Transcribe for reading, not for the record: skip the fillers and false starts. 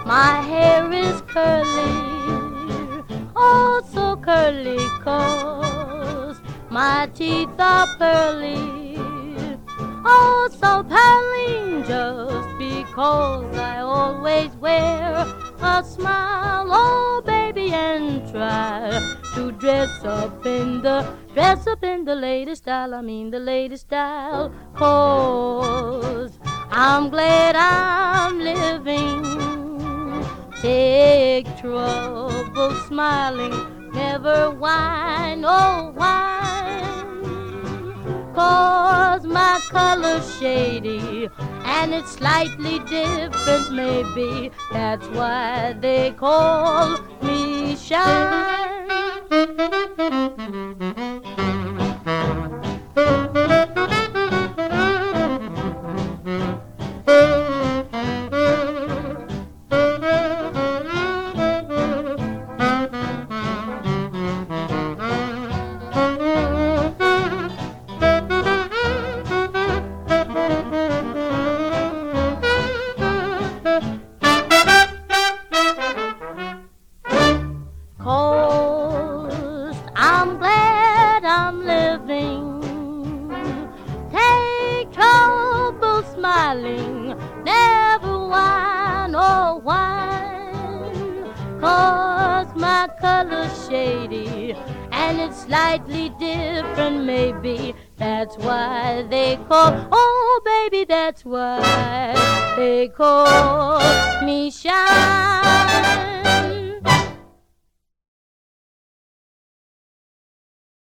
My hair is curly, oh so curly, 'cause my teeth are pearly, oh so pearly, just because I always wear a smile, oh baby, and try to dress up in the latest style. I mean the latest style, 'cause I'm glad I'm living. Take trouble smiling, never whine, oh whine, 'cause my color's shady and it's slightly different maybe. That's why they call me Shine. I'm glad I'm living. Take trouble smiling, never whine or whine, 'cause my color's shady and it's slightly different maybe. That's why they call, oh baby, that's why they call me Shine.